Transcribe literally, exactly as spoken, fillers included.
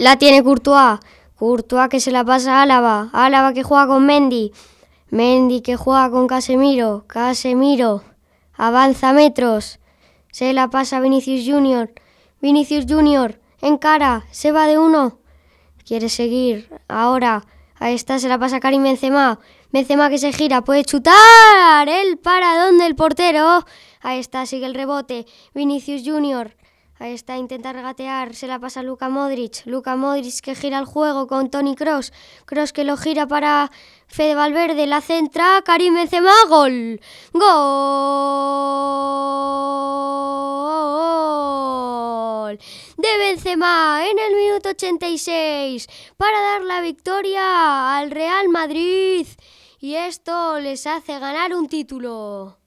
La tiene Courtois. Courtois que se la pasa a Álava. Álava que juega con Mendy. Mendy que juega con Casemiro. Casemiro avanza metros. Se la pasa a Vinicius Junior. Vinicius Junior encara. Se va de uno. Quiere seguir. Ahora. Ahí está. Se la pasa a Karim Benzema. Benzema que se gira. Puede chutar. El paradón del portero. Ahí está. Sigue el rebote. Vinicius Junior. Ahí está, intenta regatear, se la pasa a Luka Modric. Luka Modric que gira el juego con Toni Kroos. Kroos que lo gira para Fede Valverde, la centra, Karim Benzema, gol. Gol de Benzema en el minuto ochenta y seis para dar la victoria al Real Madrid. Y esto les hace ganar un título.